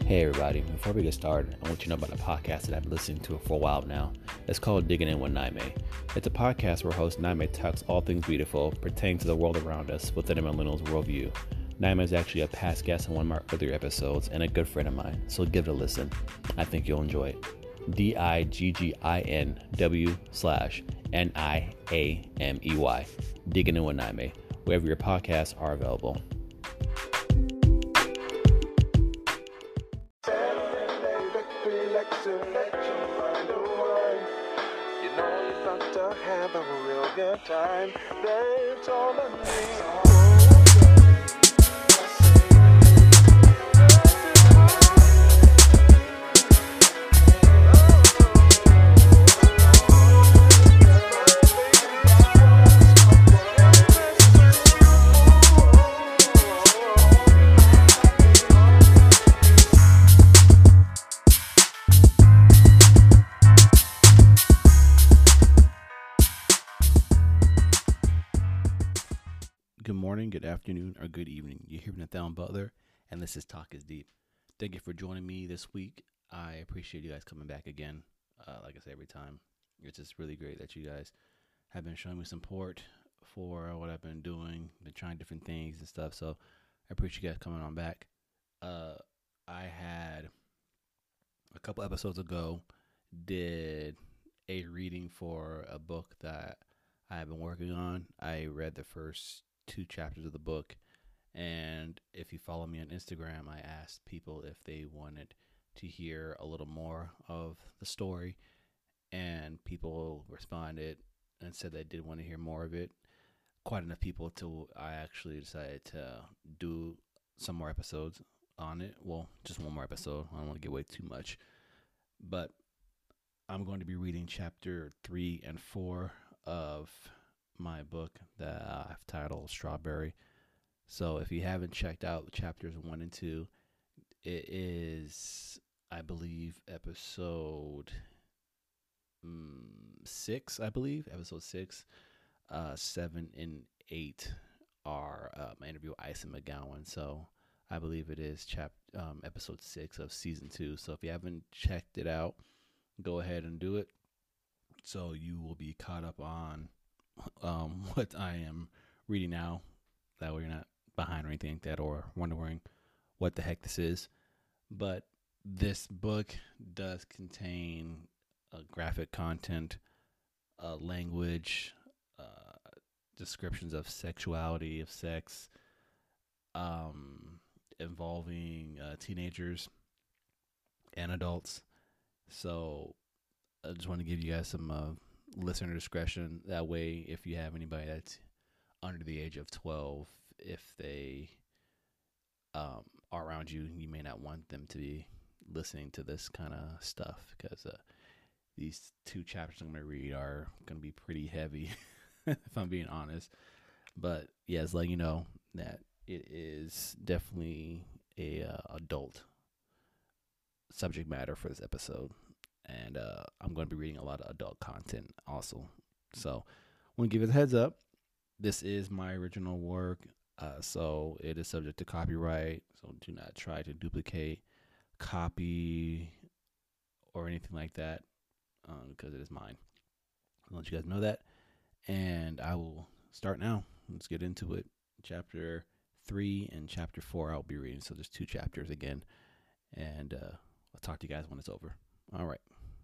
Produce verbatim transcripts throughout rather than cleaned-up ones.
Hey everybody, before we get started, I want you to know about a podcast that I've been listening to for a while now. It's called Digging In with Naime. It's a podcast where host Naime talks all things beautiful pertaining to the world around us within a millennial's worldview. Naime is actually a past guest on one of my earlier episodes and a good friend of mine, so give it a listen. I think you'll enjoy it. D I G G I N W slash N I A M E Y. Digging In with Naime, wherever your podcasts are available. You know you're about to have a real good time. That's all I need. Good morning, good afternoon, or good evening. You're here with Nathan Butler, and this is Talk is Deep. Thank you for joining me this week. I appreciate you guys coming back again. Uh, like I say every time, it's just really great that you guys have been showing me support for what I've been doing, been trying different things and stuff. So I appreciate you guys coming on back. Uh, I had a couple episodes ago did a reading for a book that I have been working on. I read the first two chapters of the book, and if you follow me on Instagram, I asked people if they wanted to hear a little more of the story, and people responded and said they did want to hear more of it. Quite enough people to I actually decided to do some more episodes on it. Well, just one more episode. I don't want to give away too much, but I'm going to be reading chapter three and four of my book that I've titled Strawberry. So if you haven't checked out chapters one and two, it is, I believe, episode mm, six, I believe, episode six, uh, seven and eight are uh, my interview with Ison McGowan. So I believe it is chap um, episode six of season two. So if you haven't checked it out, go ahead and do it. So you will be caught up on um, what I am reading now. That way you're not behind or anything like that, or wondering what the heck this is. But this book does contain uh, graphic content, uh, language, uh, descriptions of sexuality, of sex, um, involving uh, teenagers and adults. So I just want to give you guys some uh, listener discretion. That way, if you have anybody that's under the age of twelve, if they um, are around you, you may not want them to be listening to this kind of stuff, because uh, these two chapters I'm going to read are going to be pretty heavy, if I'm being honest. But yeah, it's letting you know that it is definitely a uh, adult subject matter for this episode. And uh, I'm going to be reading a lot of adult content also. So I want to give you a heads up. This is my original work, uh, so it is subject to copyright. So do not try to duplicate, copy, or anything like that, um, because it is mine. I'll let you guys know that. And I will start now. Let's get into it. Chapter three and chapter four I'll be reading. So there's two chapters again. And uh, I'll talk to you guys when it's over. All right.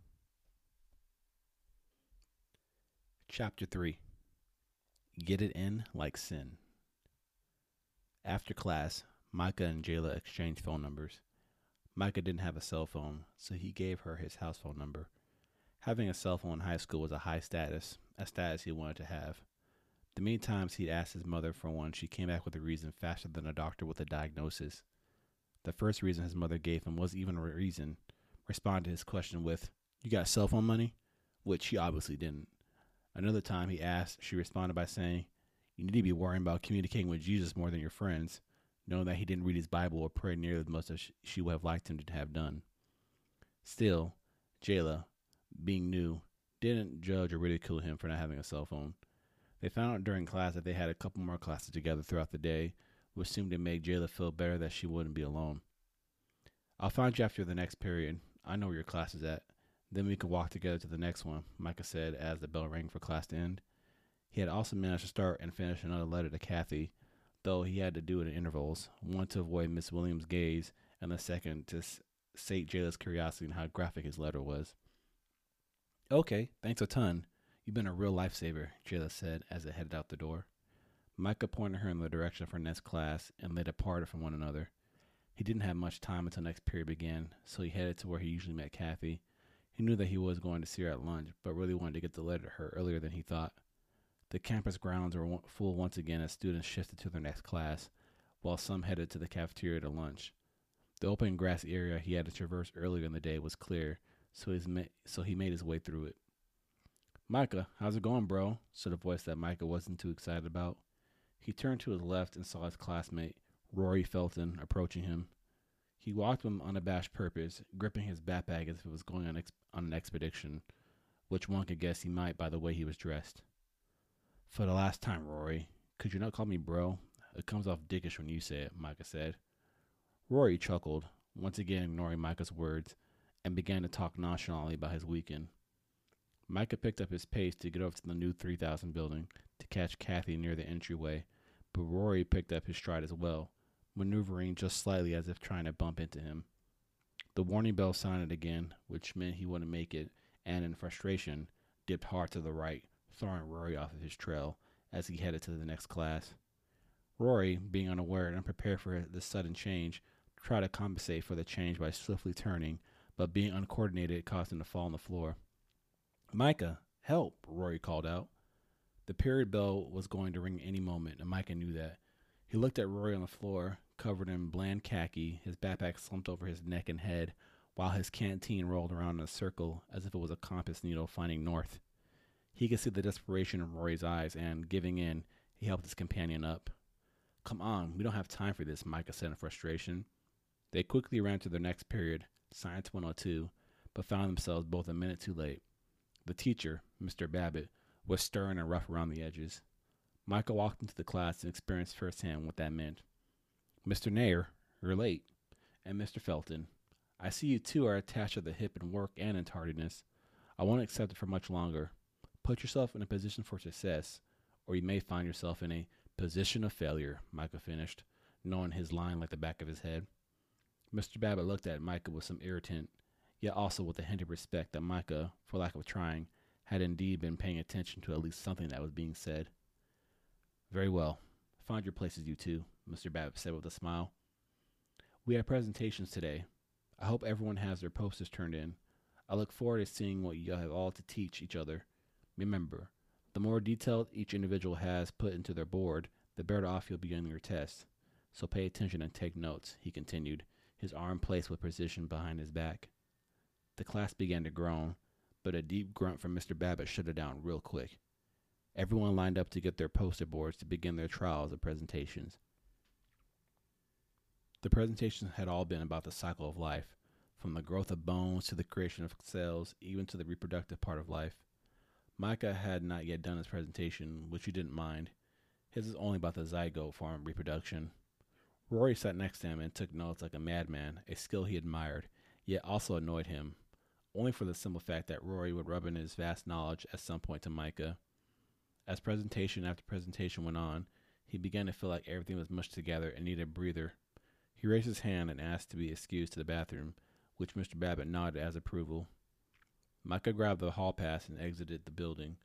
Chapter three. Get it in like sin. After class, Micah and Jayla exchanged phone numbers. Micah didn't have a cell phone, so he gave her his house phone number. Having a cell phone in high school was a high status, a status he wanted to have. The many times he'd asked his mother for one, she came back with a reason faster than a doctor with a diagnosis. The first reason his mother gave him was even a reason. Responded to his question with, "You got cell phone money?" Which he obviously didn't. Another time he asked, she responded by saying, "You need to be worrying about communicating with Jesus more than your friends," knowing that he didn't read his Bible or pray nearly as much as she would have liked him to have done. Still, Jayla, being new, didn't judge or ridicule him for not having a cell phone. They found out during class that they had a couple more classes together throughout the day, which seemed to make Jayla feel better that she wouldn't be alone. I'll find you after the next period. I know where your class is at. Then we can walk together to the next one, Micah said as the bell rang for class to end. He had also managed to start and finish another letter to Kathy, though he had to do it in intervals, one to avoid Miss Williams' gaze, and the second to sate Jayla's curiosity in how graphic his letter was. Okay, thanks a ton. You've been a real lifesaver, Jayla said as it headed out the door. Micah pointed her in the direction of her next class and they departed from one another. He didn't have much time until next period began, so he headed to where he usually met Kathy. He knew that he was going to see her at lunch, but really wanted to get the letter to her earlier than he thought. The campus grounds were full once again as students shifted to their next class, while some headed to the cafeteria to lunch. The open grass area he had to traverse earlier in the day was clear, so, he's ma- so he made his way through it. Micah, how's it going, bro? Said a voice that Micah wasn't too excited about. He turned to his left and saw his classmate, Rory Felton, approaching him. He walked with an unabashed purpose, gripping his backpack as if it was going on, ex- on an expedition, which one could guess he might by the way he was dressed. For the last time, Rory, could you not call me bro? It comes off dickish when you say it, Micah said. Rory chuckled, once again ignoring Micah's words, and began to talk nonchalantly about his weekend. Micah picked up his pace to get over to the new three thousand building to catch Kathy near the entryway, but Rory picked up his stride as well, maneuvering just slightly as if trying to bump into him. The warning bell sounded again, which meant he wouldn't make it, and in frustration, dipped hard to the right, throwing Rory off of his trail as he headed to the next class. Rory, being unaware and unprepared for this sudden change, tried to compensate for the change by swiftly turning, but being uncoordinated caused him to fall on the floor. Micah, help, Rory called out. The period bell was going to ring any moment, and Micah knew that. He looked at Rory on the floor, covered in bland khaki, his backpack slumped over his neck and head, while his canteen rolled around in a circle as if it was a compass needle finding north. He could see the desperation in Rory's eyes, and, giving in, he helped his companion up. Come on, we don't have time for this, Micah said in frustration. They quickly ran to their next period, Science one oh two, but found themselves both a minute too late. The teacher, Mister Babbitt, was stern and rough around the edges. Micah walked into the class and experienced firsthand what that meant. Mister Nair, you're late. And Mister Felton, I see you two are attached at the hip in work and in tardiness. I won't accept it for much longer. Put yourself in a position for success, or you may find yourself in a position of failure, Micah finished, knowing his line like the back of his head. Mister Babbitt looked at Micah with some irritant, yet also with a hint of respect that Micah, for lack of trying, had indeed been paying attention to at least something that was being said. Very well. Find your places, you two, Mister Babbitt said with a smile. We have presentations today. I hope everyone has their posters turned in. I look forward to seeing what you have all to teach each other. Remember, the more detail each individual has put into their board, the better off you'll be on your test. So pay attention and take notes, he continued, his arm placed with precision behind his back. The class began to groan, but a deep grunt from Mister Babbitt shut it down real quick. Everyone lined up to get their poster boards to begin their trials of presentations. The presentations had all been about the cycle of life, from the growth of bones to the creation of cells, even to the reproductive part of life. Micah had not yet done his presentation, which he didn't mind. His was only about the zygote form of reproduction. Rory sat next to him and took notes like a madman, a skill he admired, yet also annoyed him, only for the simple fact that Rory would rub in his vast knowledge at some point to Micah. As presentation after presentation went on, he began to feel like everything was mushed together and needed a breather. He raised his hand and asked to be excused to the bathroom, which Mister Babbitt nodded as approval. Micah grabbed the hall pass and exited the building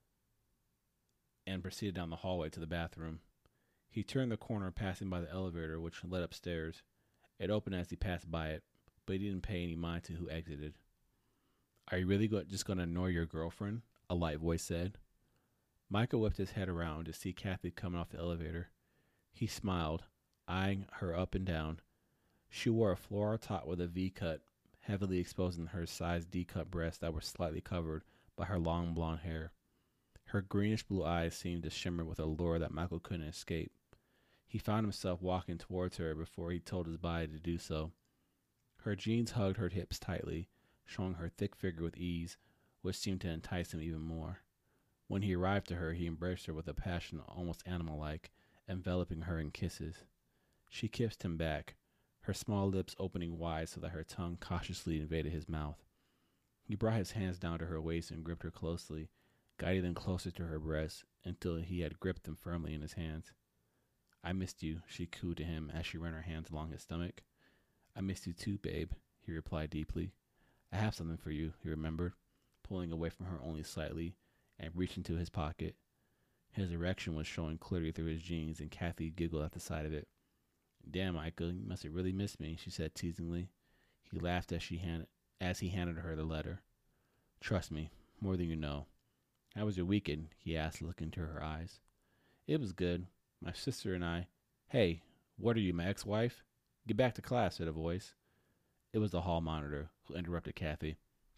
and proceeded down the hallway to the bathroom. He turned the corner passing by the elevator, which led upstairs. It opened as he passed by it, but he didn't pay any mind to who exited. Are you really go- just going to ignore your girlfriend? A light voice said. Micah whipped his head around to see Kathy coming off the elevator. He smiled, eyeing her up and down. She wore a floral top with a V-cut, heavily exposing her size D-cut breasts that were slightly covered by her long blonde hair. Her greenish blue eyes seemed to shimmer with a lure that Michael couldn't escape. He found himself walking towards her before he told his body to do so. Her jeans hugged her hips tightly, showing her thick figure with ease, which seemed to entice him even more. When he arrived to her, he embraced her with a passion almost animal-like, enveloping her in kisses. She kissed him back, her small lips opening wide so that her tongue cautiously invaded his mouth. He brought his hands down to her waist and gripped her closely, guiding them closer to her breast until he had gripped them firmly in his hands. I missed you, she cooed to him as she ran her hands along his stomach. I missed you too, babe, he replied deeply. I have something for you, he remembered, pulling away from her only slightly and reaching to his pocket. His erection was showing clearly through his jeans, and Kathy giggled at the sight of it. Damn, Michael, you must have really missed me, she said teasingly. He laughed as she handed, as he handed her the letter. Trust me, more than you know. How was your weekend? He asked, looking into her eyes. It was good. My sister and I. Hey, what are you, my ex-wife? Get back to class, said a voice. It was the hall monitor, who interrupted Kathy.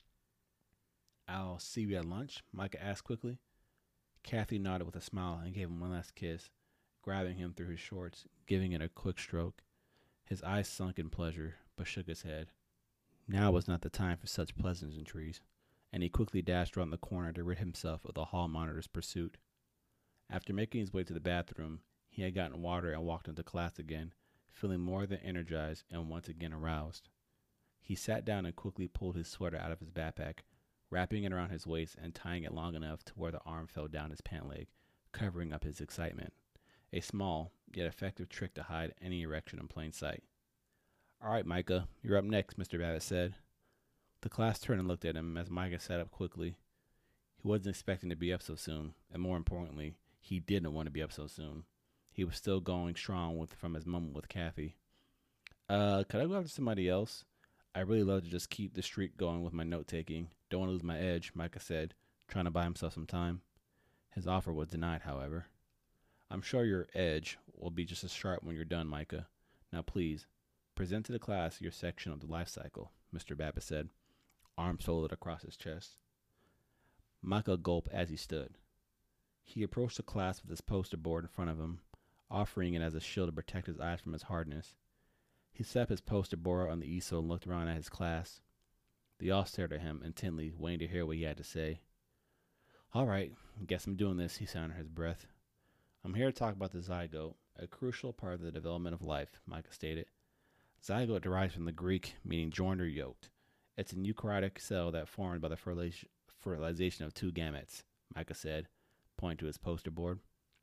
I'll see you at lunch, Micah asked quickly. Kathy nodded with a smile and gave him one last kiss, grabbing him through his shorts, giving it a quick stroke. His eyes sunk in pleasure, but shook his head. Now was not the time for such pleasantries, and he quickly dashed around the corner to rid himself of the hall monitor's pursuit. After making his way to the bathroom, he had gotten water and walked into class again, feeling more than energized and once again aroused. He sat down and quickly pulled his sweater out of his backpack, wrapping it around his waist and tying it long enough to where the arm fell down his pant leg, covering up his excitement. A small, yet effective trick to hide any erection in plain sight. All right, Micah, you're up next, Mister Babbitt said. The class turned and looked at him as Micah sat up quickly. He wasn't expecting to be up so soon, and more importantly, he didn't want to be up so soon. He was still going strong with from his moment with Kathy. Uh, could I go after somebody else? I really love to just keep the streak going with my note-taking. Don't want to lose my edge, Micah said, trying to buy himself some time. His offer was denied, however. I'm sure your edge will be just as sharp when you're done, Micah. Now please, present to the class your section of the life cycle, Mister Babbitt said, arms folded across his chest. Micah gulped as he stood. He approached the class with his poster board in front of him, offering it as a shield to protect his eyes from its hardness. He set up his poster board on the easel and looked around at his class. They all stared at him intently, waiting to hear what he had to say. All right, guess I'm doing this, he said under his breath. I'm here to talk about the zygote, a crucial part of the development of life, Micah stated. Zygote derives from the Greek meaning joined or yoked. It's a eukaryotic cell that formed by the fertilization of two gametes, Micah said, pointing to his poster board.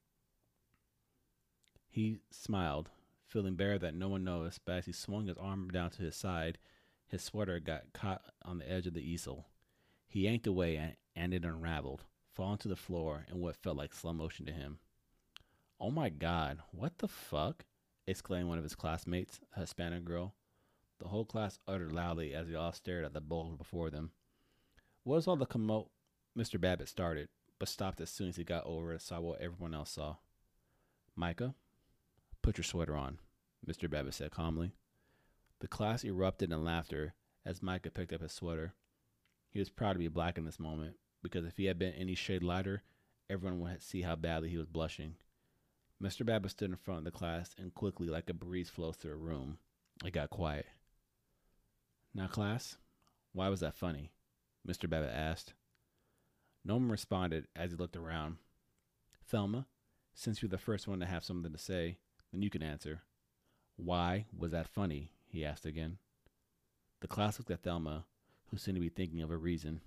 He smiled, feeling better that no one noticed, but as he swung his arm down to his side, his sweater got caught on the edge of the easel. He yanked away and, and it unraveled, falling to the floor in what felt like slow motion to him. Oh my God, what the fuck? Exclaimed one of his classmates, a Hispanic girl. The whole class uttered loudly as they all stared at the bulge before them. What is all the commo... Mister Babbitt started, but stopped as soon as he got over and saw what everyone else saw. Micah, put your sweater on, Mister Babbitt said calmly. The class erupted in laughter as Micah picked up his sweater. He was proud to be black in this moment, because if he had been any shade lighter, everyone would see how badly he was blushing. Mister Babbitt stood in front of the class, and quickly, like a breeze flows through a room, it got quiet. Now, class, why was that funny? Mister Babbitt asked. No one responded as he looked around. Thelma, since you're the first one to have something to say, then you can answer. Why was that funny? He asked again. The class looked at Thelma, who seemed to be thinking of a reason.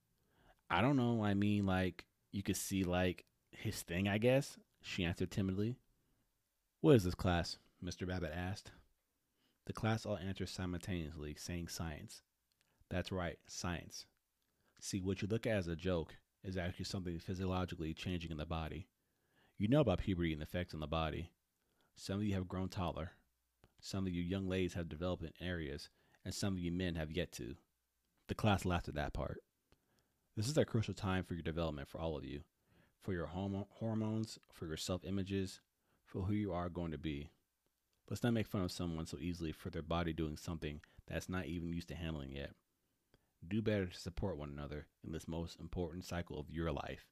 I don't know, I mean, like, you could see, like, his thing, I guess, she answered timidly. What is this class? Mister Babbitt asked. The class all answered simultaneously, saying science. That's right, science. See, what you look at as a joke is actually something physiologically changing in the body. You know about puberty and the effects on the body. Some of you have grown taller. Some of you young ladies have developed in areas, and some of you men have yet to. The class laughed at that part. This is a crucial time for your development for all of you, for your homo- hormones, for your self-images, for who you are going to be. Let's not make fun of someone so easily for their body doing something that's not even used to handling yet. Do better to support one another in this most important cycle of your life.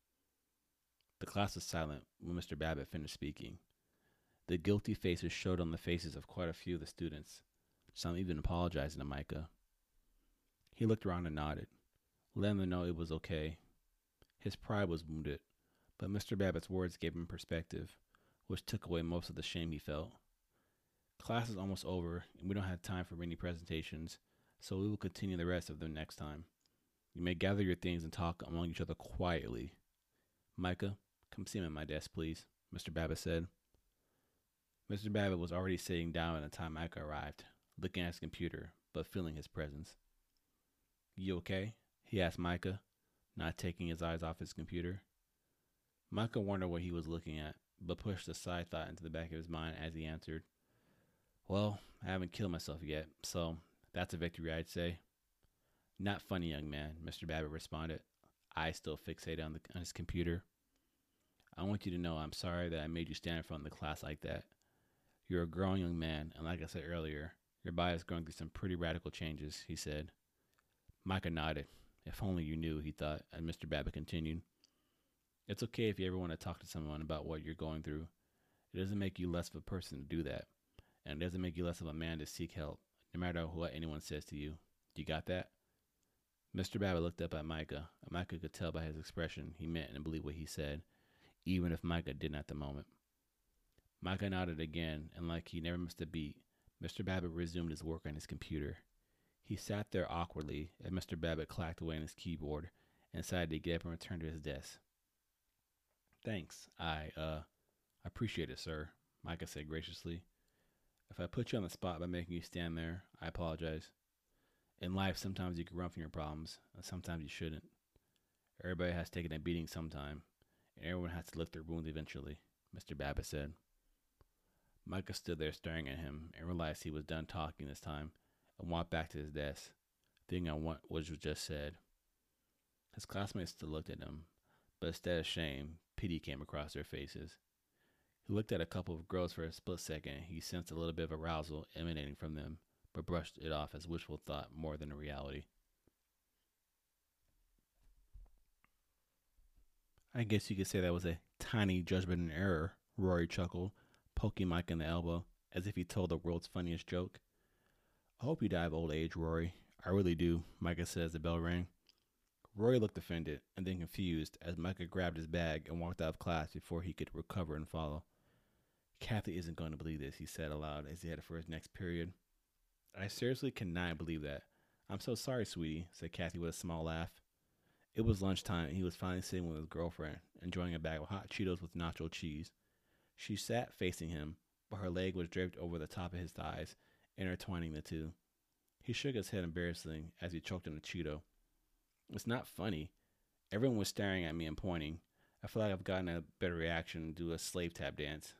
The class was silent when Mister Babbitt finished speaking. The guilty faces showed on the faces of quite a few of the students, some even apologizing to Micah. He looked around and nodded, letting them know it was okay. His pride was wounded, but Mister Babbitt's words gave him perspective, which took away most of the shame he felt. Class is almost over, and we don't have time for many presentations, so we will continue the rest of them next time. You may gather your things and talk among each other quietly. Micah, come see me at my desk, please, Mister Babbitt said. Mister Babbitt was already sitting down by the time Micah arrived, looking at his computer, but feeling his presence. You okay? He asked Micah, not taking his eyes off his computer. Micah wondered what he was looking at, but pushed a side thought into the back of his mind as he answered, Well, I haven't killed myself yet, so that's a victory, I'd say. Not funny, young man, Mister Babbitt responded, eyes still fixated on, the, on his computer. I want you to know I'm sorry that I made you stand in front of the class like that. You're a growing young man, and like I said earlier, your body is going through some pretty radical changes, he said. Micah nodded. If only you knew, he thought, as Mister Babbitt continued. It's okay if you ever want to talk to someone about what you're going through. It doesn't make you less of a person to do that, and it doesn't make you less of a man to seek help, no matter what anyone says to you. You got that? Mister Babbitt looked up at Micah, and Micah could tell by his expression he meant and believed what he said, even if Micah didn't at the moment. Micah nodded again, and like he never missed a beat, Mister Babbitt resumed his work on his computer. He sat there awkwardly as Mister Babbitt clacked away on his keyboard and decided to get up and return to his desk. Thanks. I, uh, appreciate it, sir, Micah said graciously. If I put you on the spot by making you stand there, I apologize. In life, sometimes you can run from your problems, and sometimes you shouldn't. Everybody has taken a beating sometime, and everyone has to lick their wounds eventually, Mister Babbitt said. Micah stood there staring at him and realized he was done talking this time and walked back to his desk, thinking on what was just said. His classmates still looked at him, but instead of shame, pity came across their faces. He looked at a couple of girls for a split second and he sensed a little bit of arousal emanating from them, but brushed it off as wishful thought more than a reality. I guess you could say that was a tiny judgment and error, Rory chuckled, poking Mike in the elbow, as if he told the world's funniest joke. I hope you die of old age, Rory. I really do, Micah said as the bell rang. Rory looked offended and then confused as Micah grabbed his bag and walked out of class before he could recover and follow. Kathy isn't going to believe this, he said aloud as he headed for his next period. I seriously cannot believe that. I'm so sorry, sweetie, said Kathy with a small laugh. It was lunchtime and he was finally sitting with his girlfriend, enjoying a bag of hot Cheetos with nacho cheese. She sat facing him, but her leg was draped over the top of his thighs, intertwining the two. He shook his head embarrassedly as he choked on a Cheeto. It's not funny. Everyone was staring at me and pointing. I feel like I've gotten a better reaction to do a slave tap dance.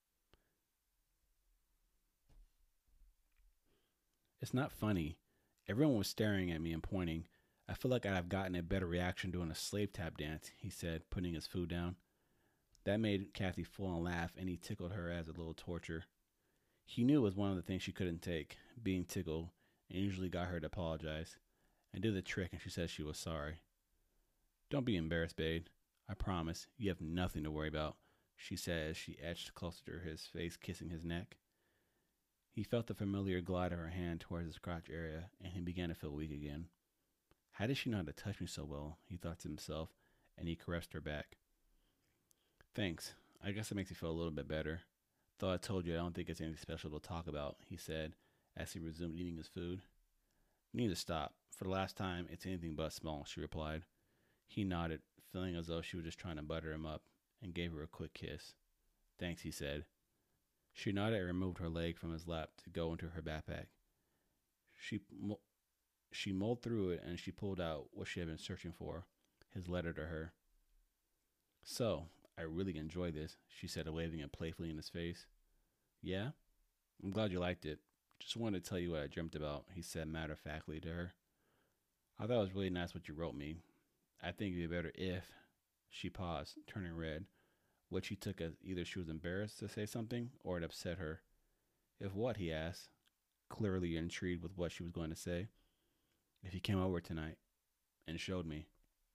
It's not funny. Everyone was staring at me and pointing. I feel like I've gotten a better reaction doing a slave tap dance, he said, putting his food down. That made Kathy full on laugh, and he tickled her as a little torture. He knew it was one of the things she couldn't take, being tickled, and usually got her to apologize, and did the trick, and she said she was sorry. Don't be embarrassed, babe. I promise, you have nothing to worry about, she said as she edged closer to his face, kissing his neck. He felt the familiar glide of her hand towards his crotch area, and he began to feel weak again. How did she know how to touch me so well, he thought to himself, and he caressed her back. Thanks. I guess it makes me feel a little bit better. Though I told you I don't think it's anything special to talk about, he said, as he resumed eating his food. You need to stop. For the last time, it's anything but small, she replied. He nodded, feeling as though she was just trying to butter him up, and gave her a quick kiss. Thanks, he said. She nodded and removed her leg from his lap to go into her backpack. She mo- she mulled through it and she pulled out what she had been searching for, his letter to her. So, I really enjoy this, she said, waving it playfully in his face. Yeah? I'm glad you liked it. Just wanted to tell you what I dreamt about, he said matter-of-factly to her. I thought it was really nice what you wrote me. I think it'd be better if... She paused, turning red, which he took as either she was embarrassed to say something or it upset her. If what, he asked, clearly intrigued with what she was going to say. If you came over tonight and showed me.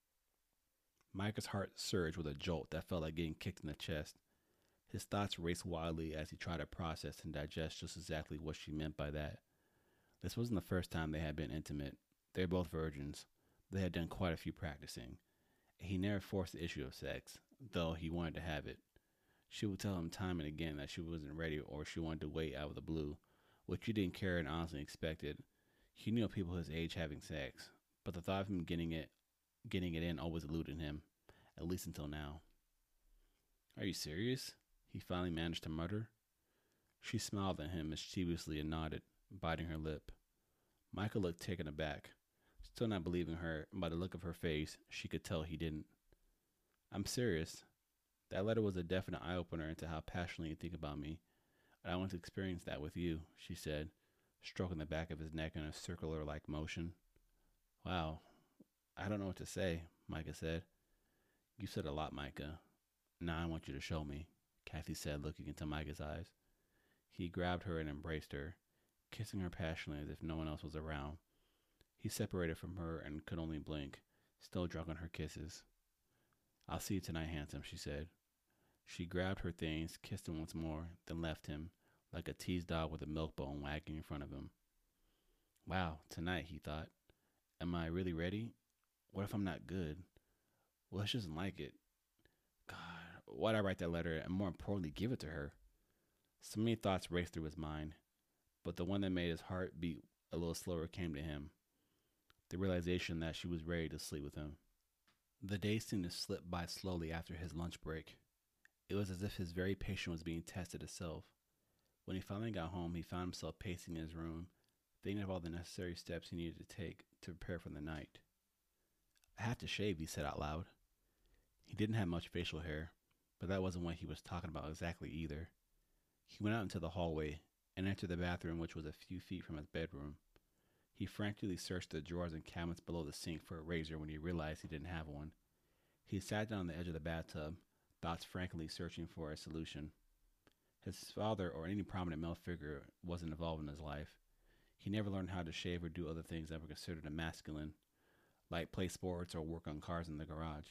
Micah's heart surged with a jolt that felt like getting kicked in the chest. His thoughts raced wildly as he tried to process and digest just exactly what she meant by that. This wasn't the first time they had been intimate. They were both virgins. They had done quite a few practicing. He never forced the issue of sex, though he wanted to have it. She would tell him time and again that she wasn't ready or she wanted to wait out of the blue, which he didn't care and honestly expected. He knew of people his age having sex, but the thought of him getting it getting it in always eluded him, at least until now. Are you serious? He finally managed to mutter. She smiled at him mischievously and nodded, biting her lip. Michael looked taken aback. Still not believing her, and by the look of her face, she could tell he didn't. I'm serious. That letter was a definite eye-opener into how passionately you think about me, and I want to experience that with you, she said, stroking the back of his neck in a circular-like motion. Wow, I don't know what to say, Micah said. You said a lot, Micah. Now I want you to show me, Kathy said, looking into Micah's eyes. He grabbed her and embraced her, kissing her passionately as if no one else was around. He separated from her and could only blink, still drunk on her kisses. I'll see you tonight, handsome, she said. She grabbed her things, kissed him once more, then left him, like a teased dog with a milk bone wagging in front of him. Wow, tonight, he thought. Am I really ready? What if I'm not good? Well, she doesn't like it. God, why'd I write that letter and more importantly, give it to her? So many thoughts raced through his mind, but the one that made his heart beat a little slower came to him. The realization that she was ready to sleep with him. The day seemed to slip by slowly after his lunch break. It was as if his very patience was being tested itself. When he finally got home, he found himself pacing in his room, thinking of all the necessary steps he needed to take to prepare for the night. I have to shave, he said out loud. He didn't have much facial hair, but that wasn't what he was talking about exactly either. He went out into the hallway and entered the bathroom, which was a few feet from his bedroom. He frantically searched the drawers and cabinets below the sink for a razor when he realized he didn't have one. He sat down on the edge of the bathtub, thoughts frankly searching for a solution. His father or any prominent male figure wasn't involved in his life. He never learned how to shave or do other things that were considered masculine, like play sports or work on cars in the garage.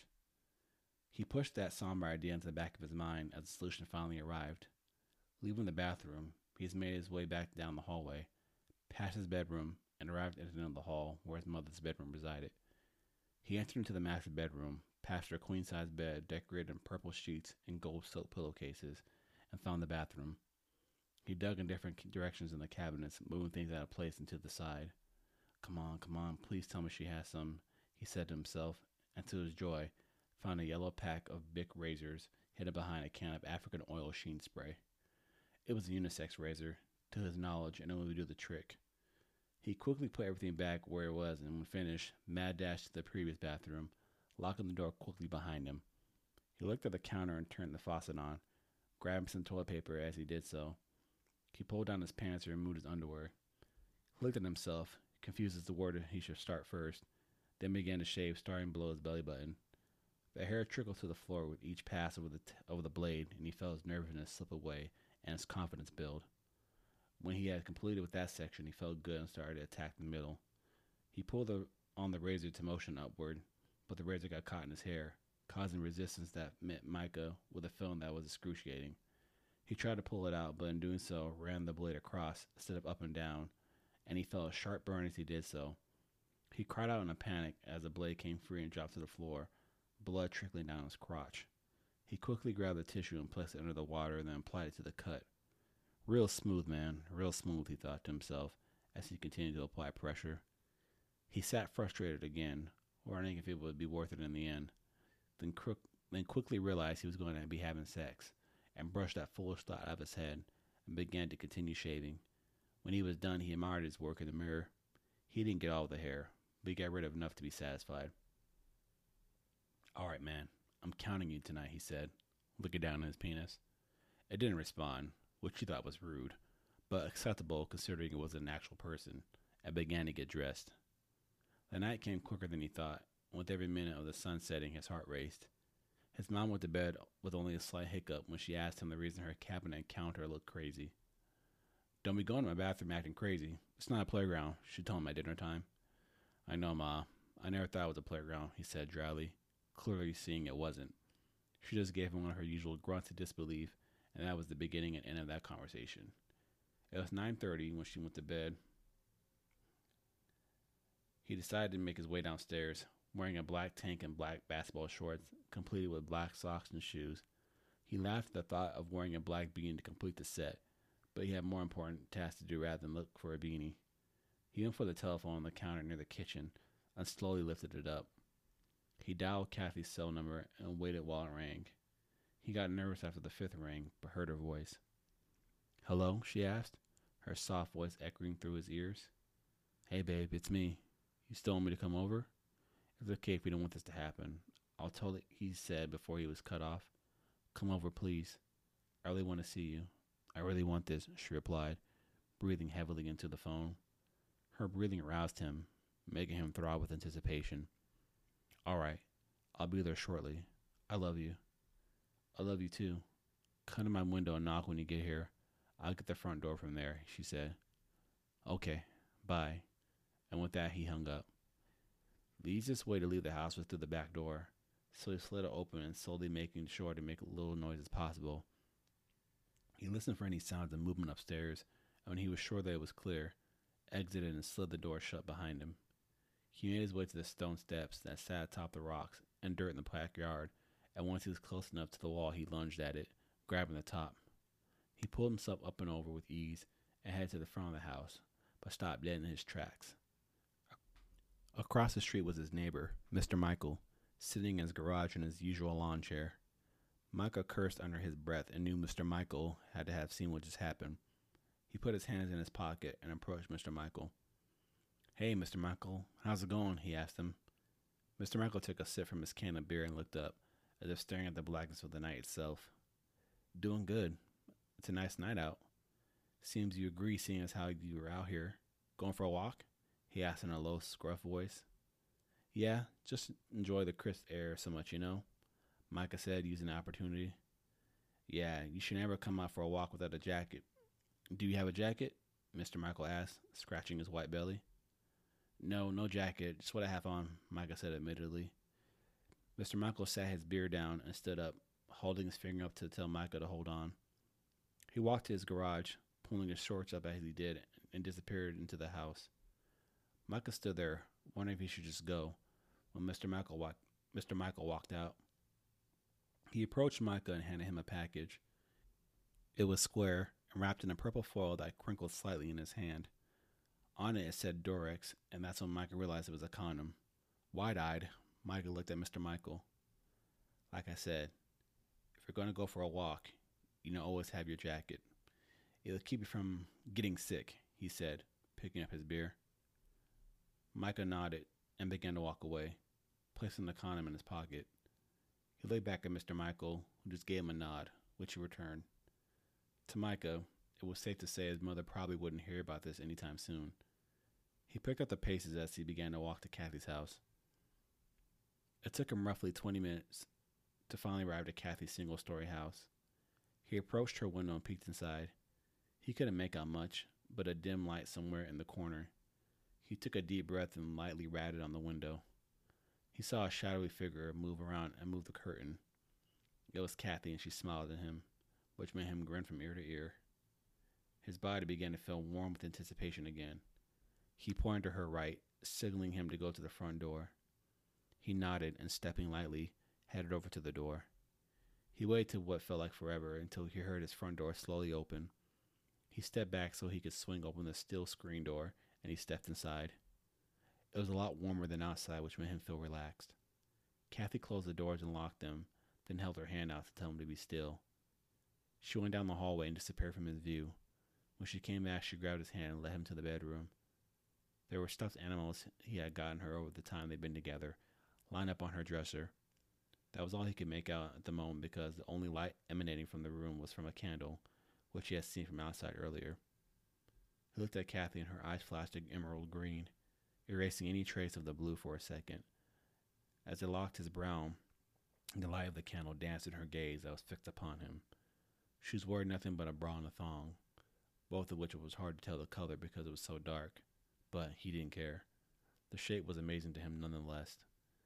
He pushed that somber idea into the back of his mind as the solution finally arrived. Leaving the bathroom, he made his way back down the hallway, past his bedroom, and arrived at the end of the hall where his mother's bedroom resided. He entered into the master bedroom, past her queen-size bed decorated in purple sheets and gold silk pillowcases, and found the bathroom. He dug in different directions in the cabinets, moving things out of place and to the side. Come on, come on, please tell me she has some, he said to himself, and to his joy, found a yellow pack of Bic razors hidden behind a can of African oil sheen spray. It was a unisex razor, to his knowledge, and it would do the trick. He quickly put everything back where it was, and when finished, mad dashed to the previous bathroom, locking the door quickly behind him. He looked at the counter and turned the faucet on, grabbing some toilet paper as he did so. He pulled down his pants and removed his underwear. He looked at himself, confused as to where he should start first, then began to shave, starting below his belly button. The hair trickled to the floor with each pass over the, t- over the blade, and he felt his nervousness slip away and his confidence build. When he had completed with that section, he felt good and started to attack the middle. He pulled the, on the razor to motion upward, but the razor got caught in his hair, causing resistance that met Micah with a feeling that was excruciating. He tried to pull it out, but in doing so, ran the blade across instead of up and down, and he felt a sharp burn as he did so. He cried out in a panic as the blade came free and dropped to the floor, blood trickling down his crotch. He quickly grabbed the tissue and placed it under the water, then applied it to the cut. Real smooth, man, real smooth, he thought to himself as he continued to apply pressure. He sat frustrated again, wondering if it would be worth it in the end, then, crook, then quickly realized he was going to be having sex, and brushed that foolish thought out of his head and began to continue shaving. When he was done, he admired his work in the mirror. He didn't get all of the hair, but he got rid of enough to be satisfied. All right, man, I'm counting you tonight, he said, looking down at his penis. It didn't respond, which he thought was rude, but acceptable considering it was an actual person, and began to get dressed. The night came quicker than he thought. With every minute of the sun setting, his heart raced. His mom went to bed with only a slight hiccup when she asked him the reason her cabinet counter looked crazy. Don't be going to my bathroom acting crazy. It's not a playground, she told him at dinner time. I know, Ma. I never thought it was a playground, he said dryly, clearly seeing it wasn't. She just gave him one of her usual grunts of disbelief, and that was the beginning and end of that conversation. It was nine thirty when she went to bed. He decided to make his way downstairs, wearing a black tank and black basketball shorts, completed with black socks and shoes. He laughed at the thought of wearing a black beanie to complete the set, but he had more important tasks to do rather than look for a beanie. He went for the telephone on the counter near the kitchen and slowly lifted it up. He dialed Kathy's cell number and waited while it rang. He got nervous after the fifth ring, but heard her voice. "Hello?" she asked, her soft voice echoing through his ears. "Hey, babe, it's me. You still want me to come over? It's okay if we don't want this to happen. I'll tell it," he said before he was cut off. "Come over, please. I really want to see you." "I really want this," she replied, breathing heavily into the phone. Her breathing aroused him, making him throb with anticipation. "All right, I'll be there shortly. I love you." "I love you too. Come to my window and knock when you get here. I'll get the front door from there," she said. "Okay, bye." And with that, he hung up. The easiest way to leave the house was through the back door, so he slid it open and slowly making sure to make little noise as possible. He listened for any sounds of movement upstairs, and when he was sure that it was clear, exited and slid the door shut behind him. He made his way to the stone steps that sat atop the rocks and dirt in the backyard, and once he was close enough to the wall, he lunged at it, grabbing the top. He pulled himself up and over with ease and headed to the front of the house, but stopped dead in his tracks. Across the street was his neighbor, Mister Michael, sitting in his garage in his usual lawn chair. Micah cursed under his breath and knew Mister Michael had to have seen what just happened. He put his hands in his pocket and approached Mister Michael. "Hey, Mister Michael, how's it going?" he asked him. Mister Michael took a sip from his can of beer and looked up, as if staring at the blackness of the night itself. "Doing good. It's a nice night out. Seems you agree, seeing as how you were out here. Going for a walk?" he asked in a low, scruff voice. "Yeah, just enjoy the crisp air so much, you know," Micah said, using the opportunity. "Yeah, you should never come out for a walk without a jacket. Do you have a jacket?" Mister Michael asked, scratching his white belly. "No, no jacket, just what I have on," Micah said admittedly. Mister Michael sat his beer down and stood up, holding his finger up to tell Micah to hold on. He walked to his garage, pulling his shorts up as he did, and disappeared into the house. Micah stood there, wondering if he should just go, when Mister Michael walked, Mister Michael walked out. He approached Micah and handed him a package. It was square and wrapped in a purple foil that crinkled slightly in his hand. On it, it said Durex, and that's when Micah realized it was a condom. Wide-eyed, Micah looked at Mister Michael. "Like I said, if you're going to go for a walk, you know, always have your jacket. It'll keep you from getting sick," he said, picking up his beer. Micah nodded and began to walk away, placing the condom in his pocket. He looked back at Mister Michael, who just gave him a nod, which he returned. To Micah, it was safe to say his mother probably wouldn't hear about this anytime soon. He picked up the paces as he began to walk to Kathy's house. It took him roughly twenty minutes to finally arrive at Kathy's single-story house. He approached her window and peeked inside. He couldn't make out much, but a dim light somewhere in the corner. He took a deep breath and lightly ratted on the window. He saw a shadowy figure move around and move the curtain. It was Kathy, and she smiled at him, which made him grin from ear to ear. His body began to feel warm with anticipation again. He pointed to her right, signaling him to go to the front door. He nodded and, stepping lightly, headed over to the door. He waited to what felt like forever until he heard his front door slowly open. He stepped back so he could swing open the steel screen door, and he stepped inside. It was a lot warmer than outside, which made him feel relaxed. Kathy closed the doors and locked them, then held her hand out to tell him to be still. She went down the hallway and disappeared from his view. When she came back, she grabbed his hand and led him to the bedroom. There were stuffed animals he had gotten her over the time they'd been together, lined up on her dresser. That was all he could make out at the moment because the only light emanating from the room was from a candle, which he had seen from outside earlier. He looked at Kathy and her eyes flashed an emerald green, erasing any trace of the blue for a second. As it locked his brow, the light of the candle danced in her gaze that was fixed upon him. She was wearing nothing but a bra and a thong, both of which it was hard to tell the color because it was so dark, but he didn't care. The shape was amazing to him nonetheless.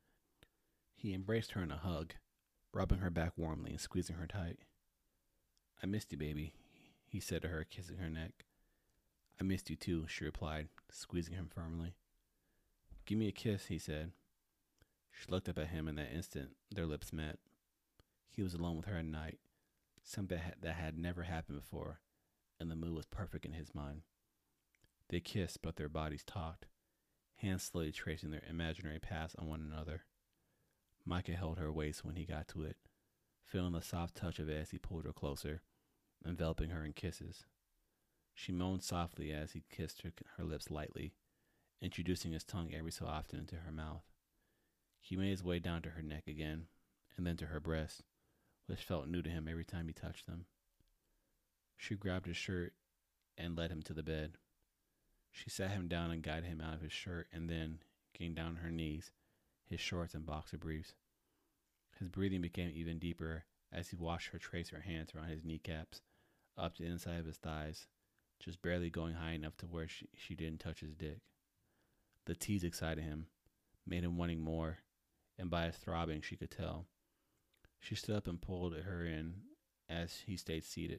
He embraced her in a hug, rubbing her back warmly and squeezing her tight. "I missed you, baby," he said to her, kissing her neck. "I missed you too," she replied, squeezing him firmly. "Give me a kiss," he said. She looked up at him, and that instant their lips met. He was alone with her at night, something that had never happened before, and the mood was perfect in his mind. They kissed, but their bodies talked, hands slowly tracing their imaginary paths on one another. Micah held her waist when he got to it, feeling the soft touch of it as he pulled her closer, enveloping her in kisses. She moaned softly as he kissed her, her lips lightly, introducing his tongue every so often into her mouth. He made his way down to her neck again, and then to her breast, which felt new to him every time he touched them. She grabbed his shirt and led him to the bed. She sat him down and guided him out of his shirt, and then, getting down on her knees, his shorts and boxer briefs. His breathing became even deeper as he watched her trace her hands around his kneecaps, up to the inside of his thighs, just barely going high enough to where she, she didn't touch his dick. The tease excited him, made him wanting more, and by his throbbing she could tell. She stood up and pulled her in as he stayed seated.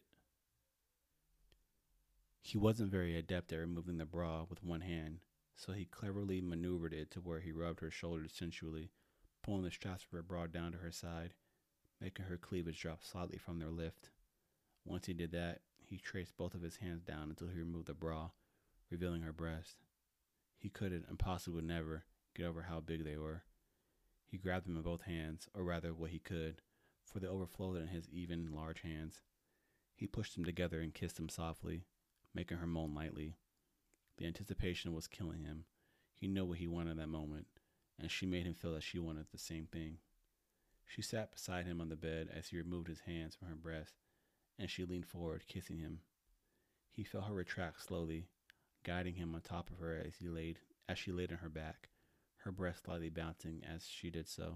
He wasn't very adept at removing the bra with one hand, so he cleverly maneuvered it to where he rubbed her shoulders sensually, pulling the straps of her bra down to her side, making her cleavage drop slightly from their lift. Once he did that, he traced both of his hands down until he removed the bra, revealing her breast. He couldn't, and possibly would never, get over how big they were. He grabbed them in both hands, or rather what he could, for they overflowed in his even, large hands. He pushed them together and kissed them softly, making her moan lightly. The anticipation was killing him. He knew what he wanted in that moment, and she made him feel that she wanted the same thing. She sat beside him on the bed as he removed his hands from her breast, and she leaned forward, kissing him. He felt her retract slowly, guiding him on top of her as he laid as she laid on her back, her breast slightly bouncing as she did so.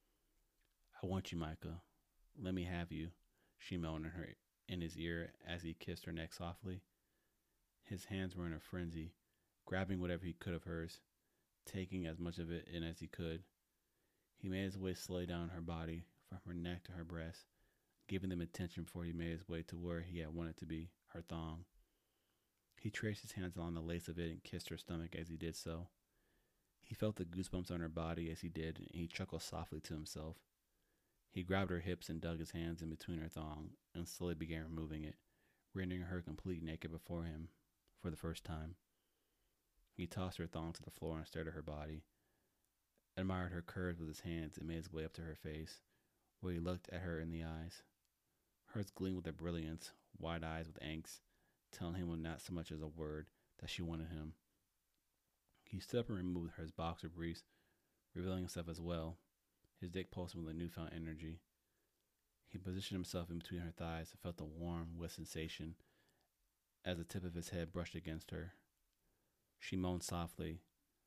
"I want you, Micah. Let me have you," she moaned in her in his ear as he kissed her neck softly. His hands were in a frenzy, grabbing whatever he could of hers, taking as much of it in as he could. He made his way slowly down her body, from her neck to her breast, giving them attention before he made his way to where he had wanted to be, her thong. He traced his hands along the lace of it and kissed her stomach as he did so. He felt the goosebumps on her body as he did, and he chuckled softly to himself. He grabbed her hips and dug his hands in between her thong, and slowly began removing it, rendering her completely naked before him, for the first time. He tossed her thong to the floor and stared at her body, admired her curves with his hands, and made his way up to her face, where he looked at her in the eyes. Hers gleamed with a brilliance, wide eyes with angst, telling him with not so much as a word that she wanted him. He stood up and removed his boxer briefs, revealing himself as well, his dick pulsing with a newfound energy. He positioned himself in between her thighs and felt a warm, wet sensation as the tip of his head brushed against her. She moaned softly,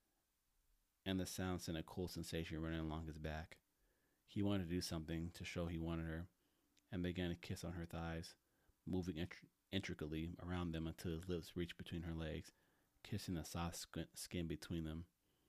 and the sound sent a cool sensation running along his back. He wanted to do something to show he wanted her, and began to kiss on her thighs, moving int- intricately around them until his lips reached between her legs, kissing the soft sk- skin between them.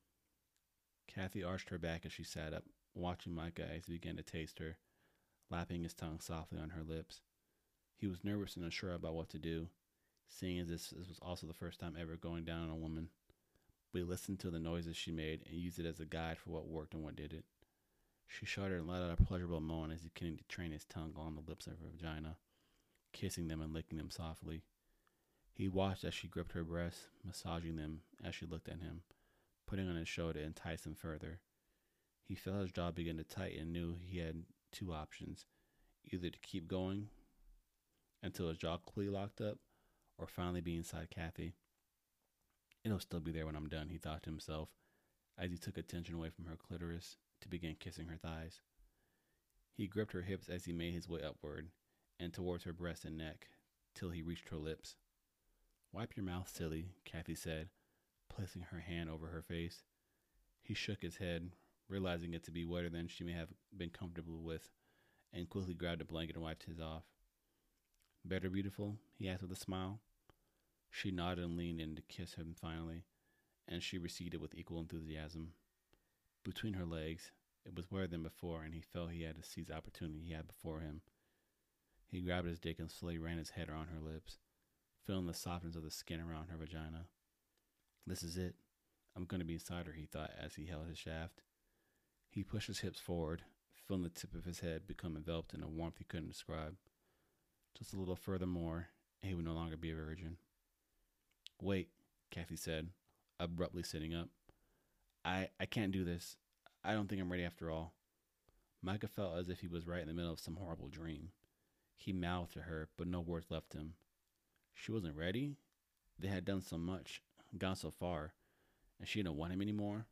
Kathy arched her back as she sat up, watching Micah as he began to taste her, lapping his tongue softly on her lips. He was nervous and unsure about what to do, seeing as this, this was also the first time ever going down on a woman. But he listened to the noises she made and used it as a guide for what worked and what didn't. She shuddered and let out a pleasurable moan as he continued to train his tongue on the lips of her vagina, kissing them and licking them softly. He watched as she gripped her breasts, massaging them as she looked at him, putting on his shoulder to entice him further. He felt his jaw begin to tighten and knew he had two options, either to keep going until his jaw completely locked up, or finally be inside Kathy. "It'll still be there when I'm done," he thought to himself, as he took attention away from her clitoris to begin kissing her thighs. He gripped her hips as he made his way upward and towards her breast and neck, till he reached her lips. "Wipe your mouth, silly," Kathy said, placing her hand over her face. He shook his head, realizing it to be wetter than she may have been comfortable with, and quickly grabbed a blanket and wiped his off. "Better, beautiful?" he asked with a smile. She nodded and leaned in to kiss him finally, and she receded with equal enthusiasm. Between her legs, it was wetter than before, and he felt he had to seize the opportunity he had before him. He grabbed his dick and slowly ran his head around her lips, feeling the softness of the skin around her vagina. "This is it. I'm going to be inside her," he thought as he held his shaft. He pushed his hips forward, feeling the tip of his head become enveloped in a warmth he couldn't describe. Just a little further more, and he would no longer be a virgin. Wait, Kathy said, abruptly sitting up. I, I can't do this. I don't think I'm ready after all. Micah felt as if he was right in the middle of some horrible dream. He mouthed to her, but no words left him. She wasn't ready? They had done so much, gone so far, and she didn't want him anymore?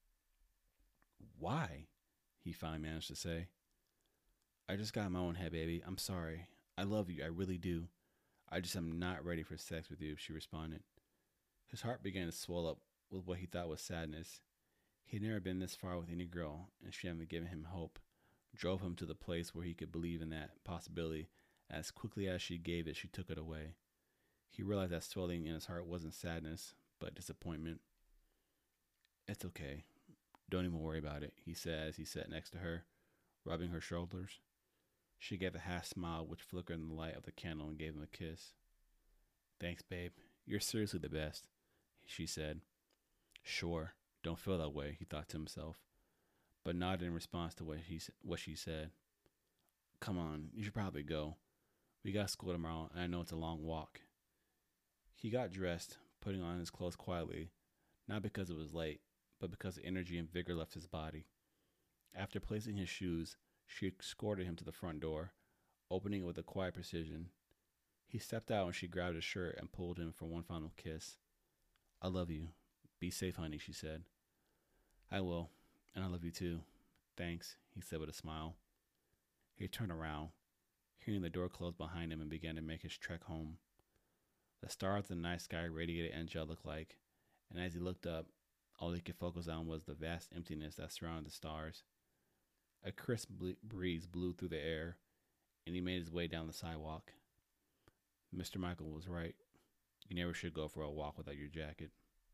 Why? He finally managed to say. I just got in my own head, baby. I'm sorry. I love you. I really do. I just am not ready for sex with you, she responded. His heart began to swell up with what he thought was sadness. He'd never been this far with any girl, and she hadn't given him hope, drove him to the place where he could believe in that possibility. As quickly as she gave it, she took it away. He realized that swelling in his heart wasn't sadness, but disappointment. It's okay. Don't even worry about it, he said as he sat next to her, rubbing her shoulders. She gave a half smile which flickered in the light of the candle and gave him a kiss. Thanks, babe. You're seriously the best, she said. Sure, don't feel that way, he thought to himself, but nodded in response to what he what she said. Come on, you should probably go. We got school tomorrow, and I know it's a long walk. He got dressed, putting on his clothes quietly, not because it was late, but because the energy and vigor left his body. After placing his shoes, she escorted him to the front door, opening it with a quiet precision. He stepped out and she grabbed his shirt and pulled him for one final kiss. I love you. Be safe, honey, she said. I will, and I love you too. Thanks, he said with a smile. He turned around, hearing the door close behind him, and began to make his trek home. The stars in the night sky radiated angelic-like, and as he looked up, all he could focus on was the vast emptiness that surrounded the stars. A crisp breeze blew through the air, and he made his way down the sidewalk. Mister Michael was right. You never should go for a walk without your jacket.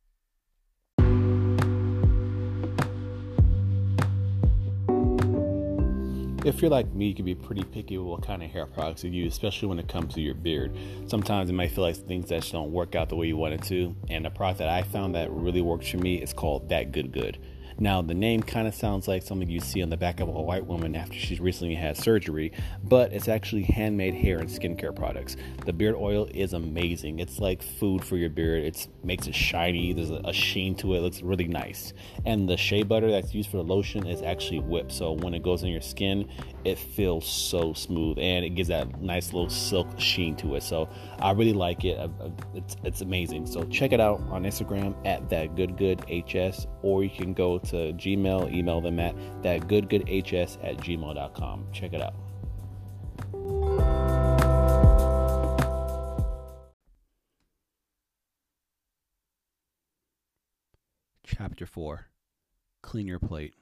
If you're like me, you can be pretty picky with what kind of hair products you use, especially when it comes to your beard. Sometimes it might feel like things that just don't work out the way you want it to. And the product that I found that really works for me is called That Good Good. Now, the name kind of sounds like something you see on the back of a white woman after she's recently had surgery, but it's actually handmade hair and skincare products. The beard oil is amazing. It's like food for your beard. It makes it shiny. There's a, a sheen to it. It looks really nice. And the shea butter that's used for the lotion is actually whipped, so when it goes on your skin, it feels so smooth, and it gives that nice little silk sheen to it. So I really like it. It's, it's amazing. So check it out on Instagram at thatgoodgoodhs, or you can go to Gmail, email them at thatgoodgoodhs at gmail dot com. Check it out. Chapter four. Clean your plate.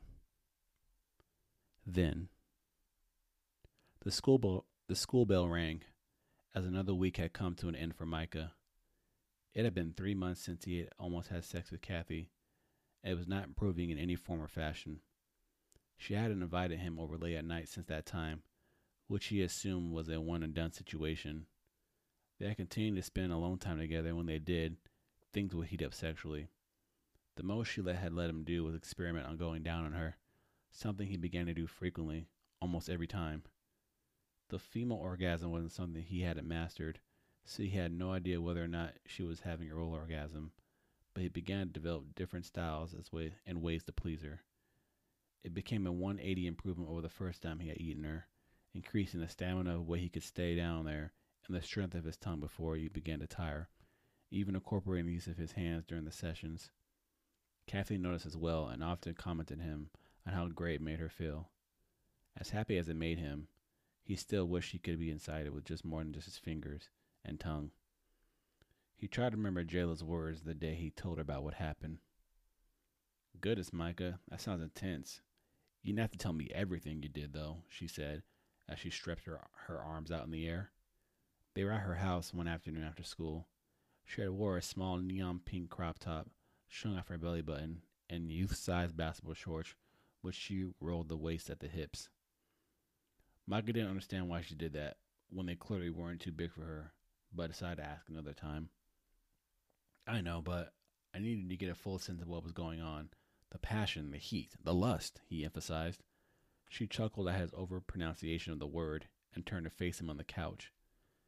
Then. The school bell, the school bell rang, as another week had come to an end for Micah. It had been three months since he had almost had sex with Kathy, and it was not improving in any form or fashion. She hadn't invited him over late at night since that time, which he assumed was a one-and-done situation. They had continued to spend alone time together, and when they did, things would heat up sexually. The most she let, had let him do was experiment on going down on her, something he began to do frequently, almost every time. The female orgasm wasn't something he hadn't mastered, so he had no idea whether or not she was having a real orgasm, but he began to develop different styles as way, and ways to please her. It became a one eighty improvement over the first time he had eaten her, increasing the stamina of what he could stay down there and the strength of his tongue before he began to tire, even incorporating the use of his hands during the sessions. Kathy noticed as well and often commented to him on how great it made her feel. As happy as it made him, he still wished he could be inside it with just more than just his fingers and tongue. He tried to remember Jayla's words the day he told her about what happened. Goodness, Micah, that sounds intense. You didn't have to tell me everything you did, though, she said, as she stretched her, her arms out in the air. They were at her house one afternoon after school. She had wore a small neon pink crop top, showing off her belly button, and youth-sized basketball shorts, which she rolled the waist at the hips. Micah didn't understand why she did that, when they clearly weren't too big for her, but decided to ask another time. I know, but I needed to get a full sense of what was going on. The passion, the heat, the lust, he emphasized. She chuckled at his over-pronunciation of the word and turned to face him on the couch.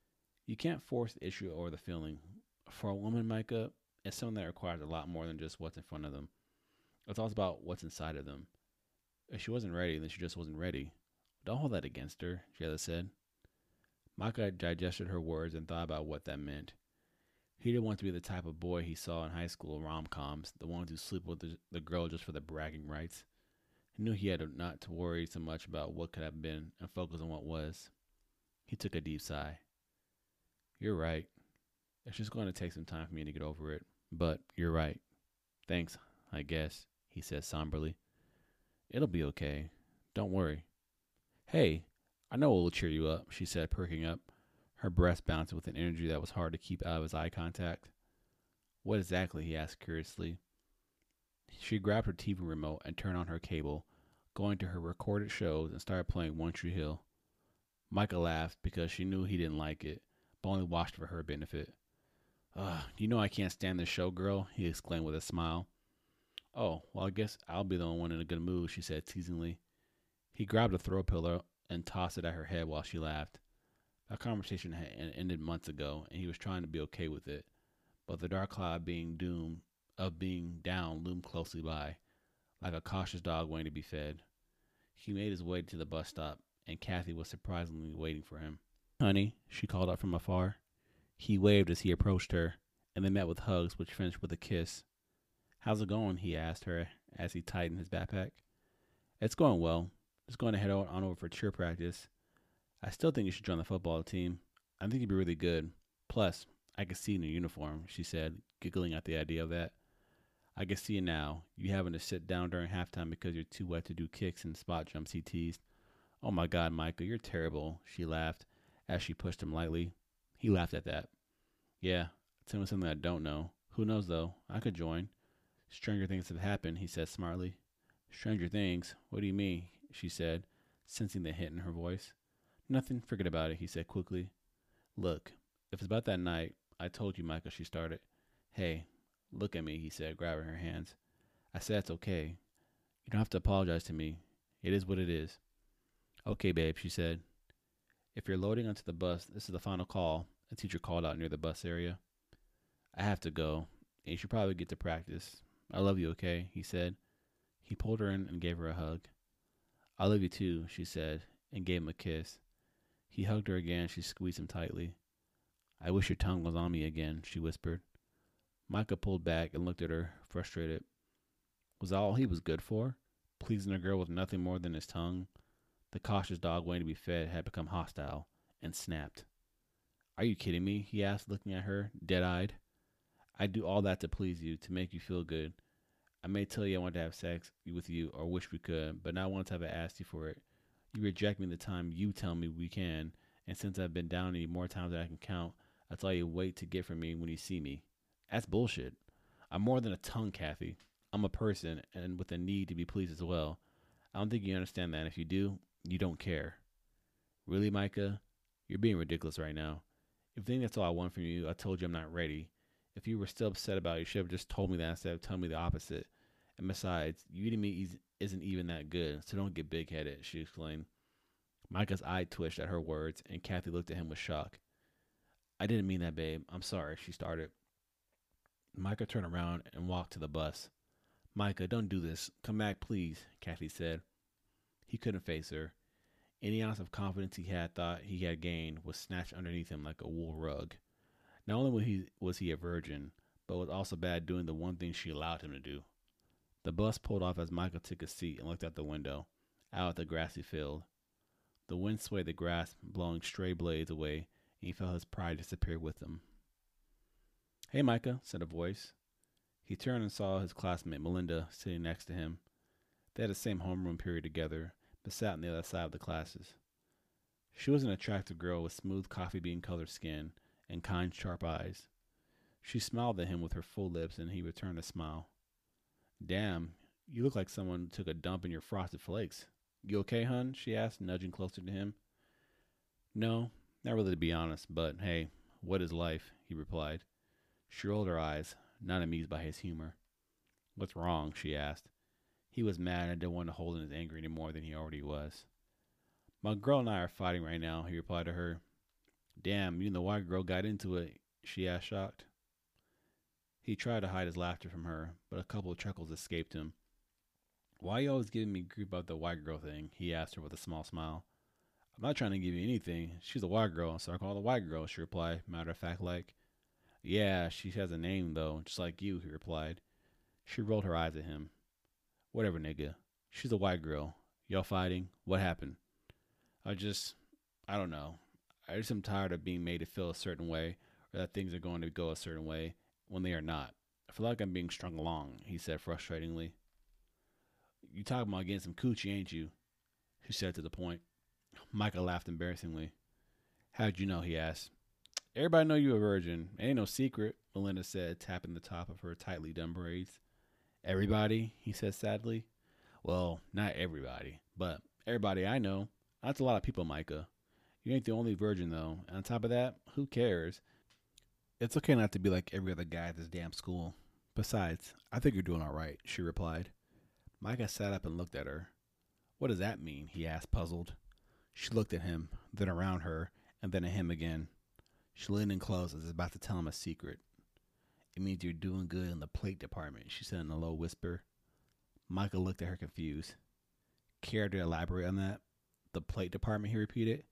You can't force the issue or the feeling. For a woman, Micah, it's something that requires a lot more than just what's in front of them. It's also about what's inside of them. If she wasn't ready, then she just wasn't ready. Don't hold that against her, Jayla said. Micah digested her words and thought about what that meant. He didn't want to be the type of boy he saw in high school rom-coms, the ones who sleep with the, the girl just for the bragging rights. He knew he had not to worry so much about what could have been and focus on what was. He took a deep sigh. You're right. It's just going to take some time for me to get over it. But you're right. Thanks, I guess, he said somberly. It'll be okay. Don't worry. Hey, I know it will cheer you up, she said, perking up, her breast bouncing with an energy that was hard to keep out of his eye contact. What exactly? He asked curiously. She grabbed her T V remote and turned on her cable, going to her recorded shows and started playing One Tree Hill. Micah laughed because she knew he didn't like it, but only watched for her benefit. Ugh, you know I can't stand this show, girl, he exclaimed with a smile. Oh, well, I guess I'll be the only one in a good mood, she said teasingly. He grabbed a throw pillow and tossed it at her head while she laughed. That conversation had ended months ago, and he was trying to be okay with it, but the dark cloud being doomed of being down loomed closely by, like a cautious dog waiting to be fed. He made his way to the bus stop, and Kathy was surprisingly waiting for him. Honey, she called out from afar. He waved as he approached her, and they met with hugs, which finished with a kiss. How's it going? He asked her as he tightened his backpack. It's going well. Just going to head on over for cheer practice. I still think you should join the football team. I think you'd be really good. Plus, I can see you in your uniform, she said, giggling at the idea of that. I can see you now. You having to sit down during halftime because you're too wet to do kicks and spot jumps, he teased. Oh my God, Micah, you're terrible, she laughed as she pushed him lightly. He laughed at that. Yeah, tell me something I don't know. Who knows, though? I could join. Stranger things have happened, he said smartly. Stranger things? What do you mean? She said, sensing the hint in her voice. Nothing, forget about it, he said quickly. Look, if it's about that night, I told you, Micah, she started. Hey, look at me, he said, grabbing her hands. I said it's okay. You don't have to apologize to me. It is what it is. Okay, babe, she said. If you're loading onto the bus, this is the final call. A teacher called out near the bus area. I have to go, and you should probably get to practice. I love you, okay, he said. He pulled her in and gave her a hug. I love you too, she said, and gave him a kiss. He hugged her again, and she squeezed him tightly. I wish your tongue was on me again, she whispered. Micah pulled back and looked at her, frustrated. Was that all he was good for? Pleasing a girl with nothing more than his tongue? The cautious dog waiting to be fed had become hostile and snapped. Are you kidding me? He asked, looking at her, dead-eyed. I'd do all that to please you, to make you feel good. I may tell you I want to have sex with you or wish we could, but not once have I asked you for it. You reject me the time you tell me we can, and since I've been down on you more times than I can count, that's all you wait to get from me when you see me. That's bullshit. I'm more than a tongue, Kathy. I'm a person, and with a need to be pleased as well. I don't think you understand that, and if you do, you don't care. Really, Micah? You're being ridiculous right now. If you think that's all I want from you, I told you I'm not ready. If you were still upset about it, you should have just told me that instead of telling me the opposite. And besides, you to me isn't even that good, so don't get big-headed, she exclaimed. Micah's eye twitched at her words, and Kathy looked at him with shock. I didn't mean that, babe. I'm sorry, she started. Micah turned around and walked to the bus. Micah, don't do this. Come back, please, Kathy said. He couldn't face her. Any ounce of confidence he had thought he had gained was snatched underneath him like a wool rug. Not only was he, was he a virgin, but was also bad doing the one thing she allowed him to do. The bus pulled off as Michael took a seat and looked out the window, out at the grassy field. The wind swayed the grass, blowing stray blades away, and he felt his pride disappear with them. Hey, Micah, said a voice. He turned and saw his classmate, Melinda, sitting next to him. They had the same homeroom period together, but sat on the other side of the classes. She was an attractive girl with smooth coffee bean-colored skin and kind, sharp eyes. She smiled at him with her full lips, and he returned the smile. Damn, you look like someone took a dump in your frosted flakes. You okay, hun? She asked, nudging closer to him. No, not really to be honest, but hey, what is life? He replied. She rolled her eyes, not amused by his humor. What's wrong? She asked. He was mad and didn't want to hold in his anger any more than he already was. My girl and I are fighting right now, he replied to her. Damn, you and the white girl got into it, she asked, shocked. He tried to hide his laughter from her, but a couple of chuckles escaped him. Why are you always giving me grief about the white girl thing? He asked her with a small smile. I'm not trying to give you anything. She's a white girl, so I call her the white girl, she replied, matter of fact like. Yeah, she has a name, though, just like you, he replied. She rolled her eyes at him. Whatever, nigga. She's a white girl. Y'all fighting? What happened? I just, I don't know. I just am tired of being made to feel a certain way, or that things are going to go a certain way when they are not. I feel like I'm being strung along, he said frustratingly. You talking about getting some coochie, ain't you? She said to the point. Micah laughed embarrassingly. How'd you know? He asked. Everybody know you a virgin. Ain't no secret, Melinda said, tapping the top of her tightly done braids. Everybody? He said sadly. Well, not everybody, but everybody I know. That's a lot of people, Micah. You ain't the only virgin, though. And on top of that, who cares? It's okay not to be like every other guy at this damn school. Besides, I think you're doing all right, she replied. Micah sat up and looked at her. What does that mean? He asked, puzzled. She looked at him, then around her, and then at him again. She leaned in close as if about to tell him a secret. It means you're doing good in the plate department, she said in a low whisper. Micah looked at her confused. Care to elaborate on that? The plate department, he repeated.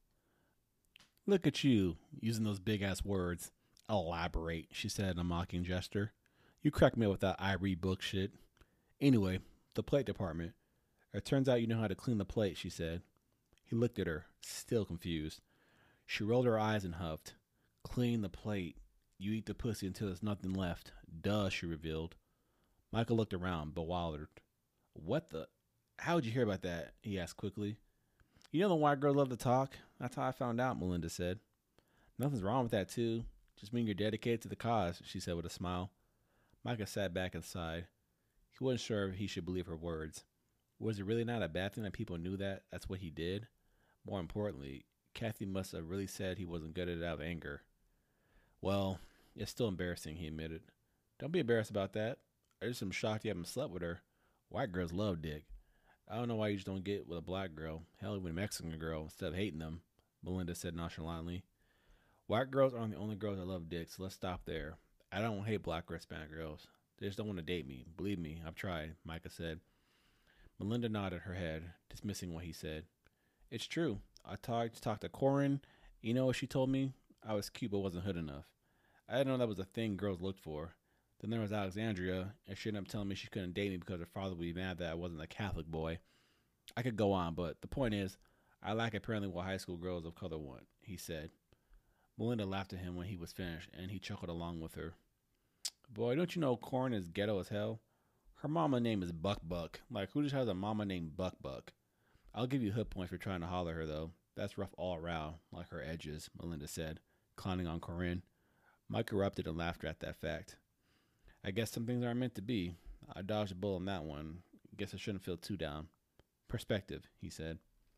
Look at you, using those big-ass words. Elaborate, she said in a mocking gesture. You crack me up with that I read book shit. Anyway, the plate department. It turns out you know how to clean the plate, she said. He looked at her, still confused. She rolled her eyes and huffed. Clean the plate. You eat the pussy until there's nothing left. Duh, she revealed. Michael looked around, bewildered. What the? How'd you hear about that? He asked quickly. You know the white girls love to talk. That's how I found out, Melinda said. Nothing's wrong with that, too. Just mean you're dedicated to the cause, she said with a smile. Micah sat back and sighed. He wasn't sure if he should believe her words. Was it really not a bad thing that people knew that that's what he did? More importantly, Kathy must have really said he wasn't good at it out of anger. Well, it's still embarrassing, he admitted. Don't be embarrassed about that. I just am shocked you haven't slept with her. White girls love dick. I don't know why you just don't get with a black girl, hell, even a Mexican girl, instead of hating them, Melinda said nonchalantly. White girls aren't the only girls that love dick, so let's stop there. I don't hate black or Hispanic girls. They just don't want to date me. Believe me, I've tried, Micah said. Melinda nodded her head, dismissing what he said. It's true. I talked talked to Corin. You know what she told me? I was cute but wasn't hood enough. I didn't know that was a thing girls looked for. Then there was Alexandria, and she ended up telling me she couldn't date me because her father would be mad that I wasn't a Catholic boy. I could go on, but the point is, I like apparently what high school girls of color want, he said. Melinda laughed at him when he was finished, and he chuckled along with her. Boy, don't you know Corin is ghetto as hell? Her mama name is Buck Buck. Like, who just has a mama named Buck Buck? I'll give you hood points for trying to holler her, though. That's rough all around, like her edges, Melinda said, clowning on Corinne. Mike erupted in laughter at that fact. I guess some things aren't meant to be. I dodged a bullet on that one. Guess I shouldn't feel too down. Perspective, he said.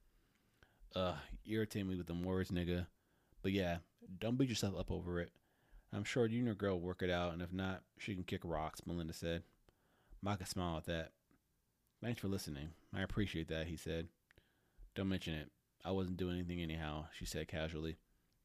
Ugh, irritate me with them words, nigga. But yeah, don't beat yourself up over it. I'm sure you and your girl will work it out, and if not, she can kick rocks, Melinda said. Micah smiled at that. Thanks for listening. I appreciate that, he said. Don't mention it. I wasn't doing anything anyhow, she said casually.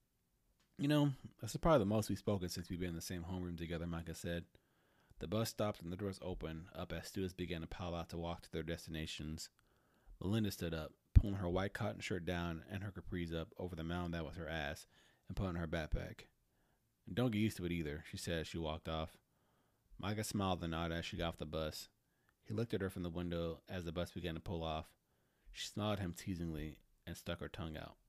You know, that's probably the most we've spoken since we've been in the same homeroom together, Micah said. The bus stopped and the doors opened up as students began to pile out to walk to their destinations. Melinda stood up, pulling her white cotton shirt down and her capris up over the mound that was her ass, and put on her backpack. And don't get used to it either, she said as she walked off. Micah smiled and nodded as she got off the bus. He looked at her from the window as the bus began to pull off. She smiled at him teasingly and stuck her tongue out.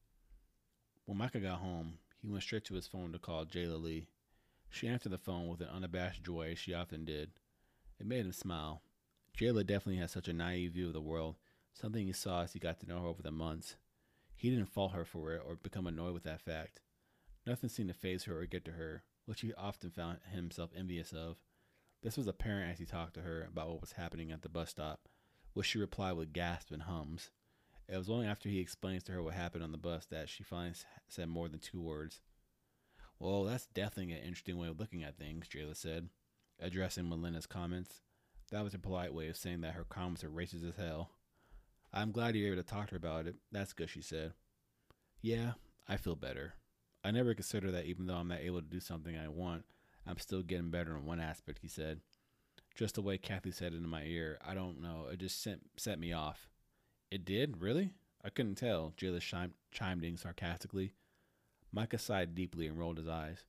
When Micah got home, he went straight to his phone to call Jayla Lee. She answered the phone with an unabashed joy as she often did. It made him smile. Jayla definitely had such a naive view of the world, something he saw as he got to know her over the months. He didn't fault her for it or become annoyed with that fact. Nothing seemed to faze her or get to her, which he often found himself envious of. This was apparent as he talked to her about what was happening at the bus stop, which she replied with gasps and hums. It was only after he explains to her what happened on the bus that she finally said more than two words. Well, that's definitely an interesting way of looking at things, Jayla said, addressing Melinda's comments. That was a polite way of saying that her comments are racist as hell. I'm glad you're able to talk to her about it. That's good, she said. Yeah, I feel better. I never consider that even though I'm not able to do something I want, I'm still getting better in one aspect, he said. Just the way Kathy said it in my ear, I don't know, it just sent, set me off. It did? Really? I couldn't tell, Jayla chimed, chimed in sarcastically. Micah sighed deeply and rolled his eyes.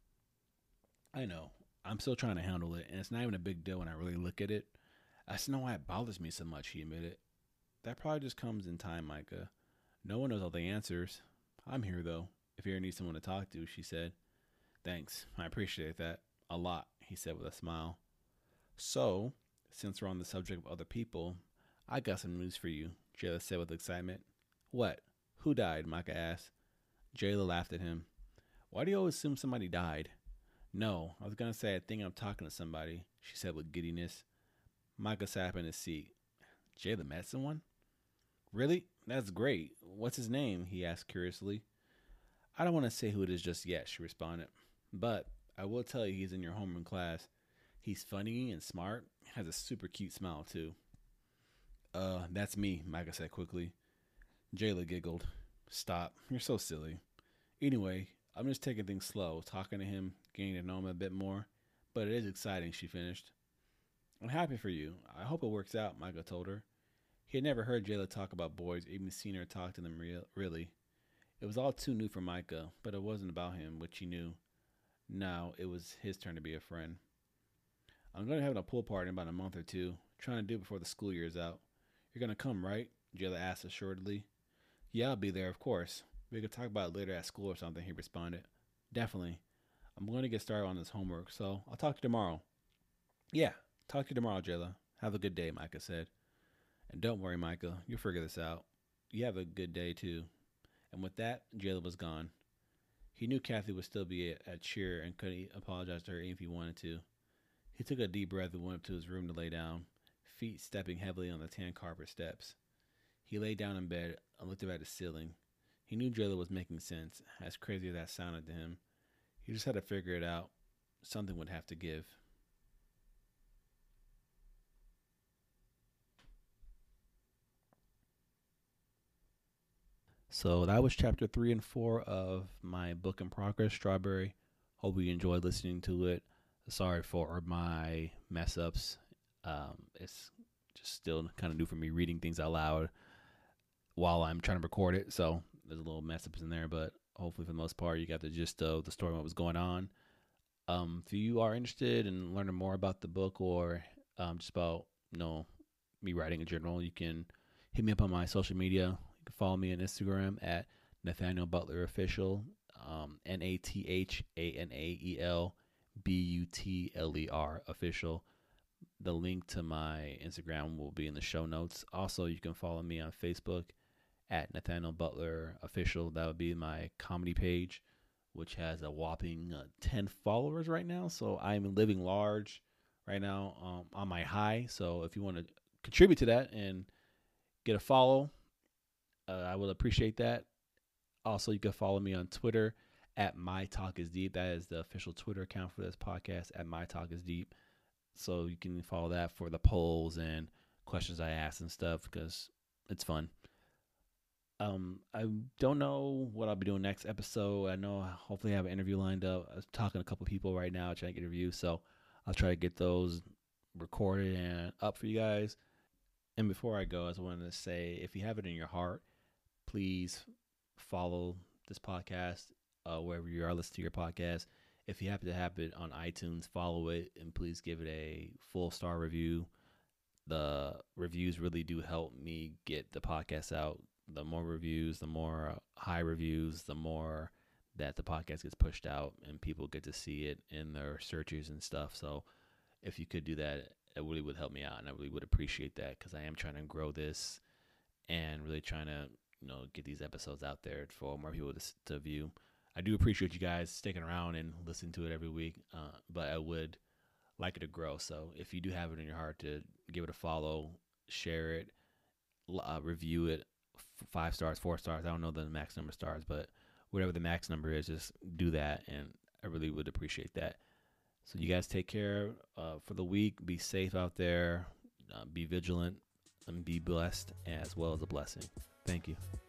I know. I'm still trying to handle it, and it's not even a big deal when I really look at it. I just know why it bothers me so much, he admitted. That probably just comes in time, Micah. No one knows all the answers. I'm here, though, if you ever need someone to talk to, she said. Thanks. I appreciate that. A lot, he said with a smile. So, since we're on the subject of other people, I got some news for you, Jayla said with excitement. What? Who died? Micah asked. Jayla laughed at him. Why do you always assume somebody died? No, I was going to say I think I'm talking to somebody, she said with giddiness. Micah sat up in his seat. Jayla met someone? Really? That's great. What's his name? He asked curiously. I don't want to say who it is just yet, she responded. But I will tell you he's in your homeroom class. He's funny and smart. Has a super cute smile, too. Uh, that's me, Micah said quickly. Jayla giggled. Stop. You're so silly. Anyway, I'm just taking things slow, talking to him, getting to know him a bit more. But it is exciting, she finished. I'm happy for you. I hope it works out, Micah told her. He had never heard Jayla talk about boys, or even seen her talk to them real, really. It was all too new for Micah, but it wasn't about him, which he knew. Now it was his turn to be a friend. I'm going to have a pool party in about a month or two, trying to do it before the school year is out. You're going to come, right? Jayla asked assuredly. Yeah, I'll be there, of course. We could talk about it later at school or something, he responded. Definitely. I'm going to get started on this homework, so I'll talk to you tomorrow. Yeah, talk to you tomorrow, Jayla. Have a good day, Micah said. And don't worry, Micah, you'll figure this out. You have a good day, too. And with that, Jayla was gone. He knew Kathy would still be at cheer and could apologize to her if he wanted to. He took a deep breath and went up to his room to lay down, feet stepping heavily on the tan carpet steps. He lay down in bed and looked up at the ceiling. He knew Jayla was making sense, as crazy as that sounded to him. He just had to figure it out. Something would have to give. So that was chapter three and four of my book in progress, Strawberry. Hope you enjoyed listening to it. Sorry for my mess ups. Um, it's just still kind of new for me reading things out loud while I'm trying to record it. So there's a little mess ups in there, but hopefully for the most part you got the gist of the story and what was going on. Um, if you are interested in learning more about the book or um, just about, you know, me writing in general, you can hit me up on my social media. You can follow me on Instagram at Nathaniel Butler Official, um, N A T H A N A E L B U T L E R Official. The link to my Instagram will be in the show notes. Also, you can follow me on Facebook at Nathaniel Butler Official. That would be my comedy page, which has a whopping uh, ten followers right now. So I'm living large right now um, on my high. So if you want to contribute to that and get a follow, uh, I will appreciate that. Also, you can follow me on Twitter at My Talk Is Deep. That is the official Twitter account for this podcast, at My Talk Is Deep. So you can follow that for the polls and questions I ask and stuff because it's fun. Um, I don't know what I'll be doing next episode. I know hopefully I have an interview lined up. I was talking to a couple people right now trying to get interviews, so I'll try to get those recorded and up for you guys. And before I go, I just wanted to say, if you have it in your heart, please follow this podcast uh, wherever you are listening to your podcast. If you happen to have it on iTunes, follow it and please give it a full star review. The reviews really do help me get the podcast out. The more reviews, the more high reviews, the more that the podcast gets pushed out and people get to see it in their searches and stuff. So if you could do that, it really would help me out, and I really would appreciate that because I am trying to grow this and really trying to, you know, get these episodes out there for more people to, to view. I do appreciate you guys sticking around and listening to it every week, uh, but I would like it to grow. So if you do have it in your heart to give it a follow, share it, uh, review it, f- five stars, four stars. I don't know the max number of stars, but whatever the max number is, just do that, and I really would appreciate that. So you guys take care uh, for the week. Be safe out there. Uh, be vigilant and be blessed as well as a blessing. Thank you.